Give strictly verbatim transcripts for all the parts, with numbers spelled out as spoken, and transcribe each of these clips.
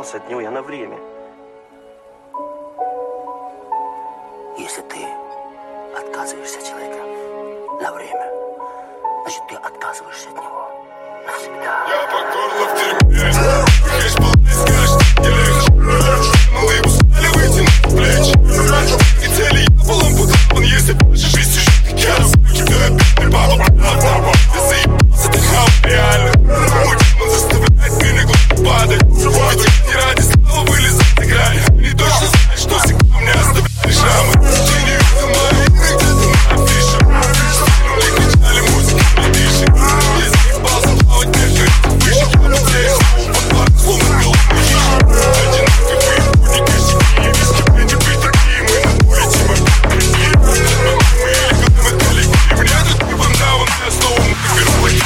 отказался от него я на время. Если ты отказываешься от человека на время, значит, ты отказываешься от него навсегда. Я по горло в дерьме. Выходишь по лай, скажешь, не легче. Малые устали вытянуть плечи. И цели я был ампутован, если в вашей жизни сюжет как я. Кидаю бедный папа, правда. Ты заебался, ты хам реально. Мой демон заставляет меня глупо падать. Ведь я не ради славы вылезать на грани. Они точно знают, что всегда мне оставляли шрамы. Ты не видел мои игры, где-то на афише. Мне кричали музыки, не дышит. Я заебался плавать между этих вышек. Я потерял снова под парк, словно голодный хищник. Одинаковые будни, косяки и виски. Эти быть такие, мы на улице, мы такие. Мы или мы коллеги. Мне тут не вандаван, я снова мотивирую логично.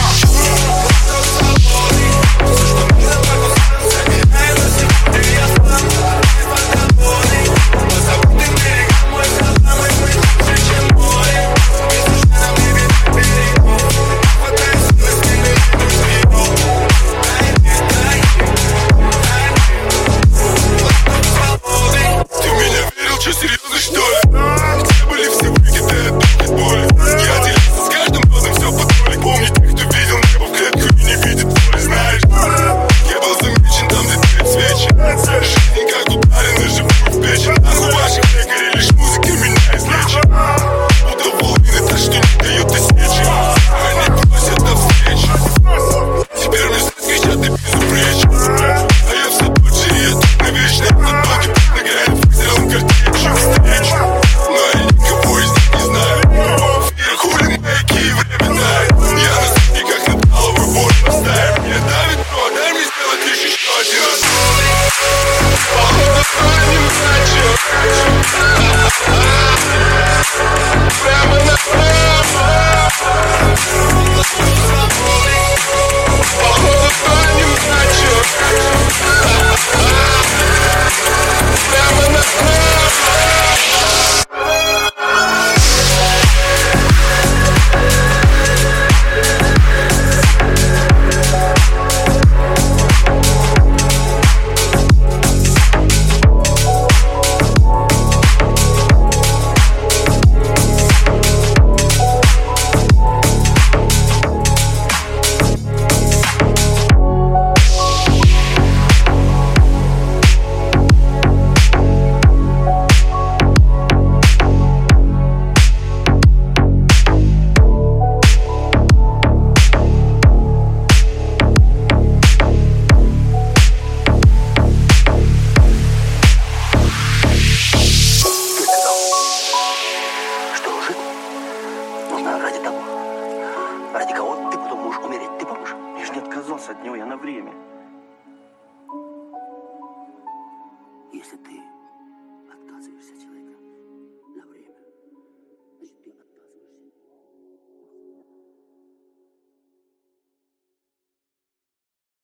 Серьезно, что ли? Где были все выкидая дух от боли? Я делился с каждым разом все по доле. Помни тех, кто видел небо в клетку и не видит боли, знаешь. Я был замечен там, где горят свечи. Жизнь как ударена, живую в печень. Нахуй ваших лекарей, лишь музыка меня излечит. Будто волны, так что не дают тысячи. Они просят на встречу. Теперь мне знать, кричат, ты безупречен. А я все тот же, и я тут навечно. Этот долгий путь на грани, потерял картечь. Встречу, но я никого из них не знаю. Вверх хули маяки и время тает. Я на сцене как на таловый боль настаиваю. Меня давит, но дай мне сделать лишь еще один раз. Походу, станем иначе. Прямо направо. Походу, станем иначе. Прямо направо. Ради того, ради кого ты потом можешь умереть, ты помнишь? Я же не отказался от него я на время. Если ты отказываешься от человека.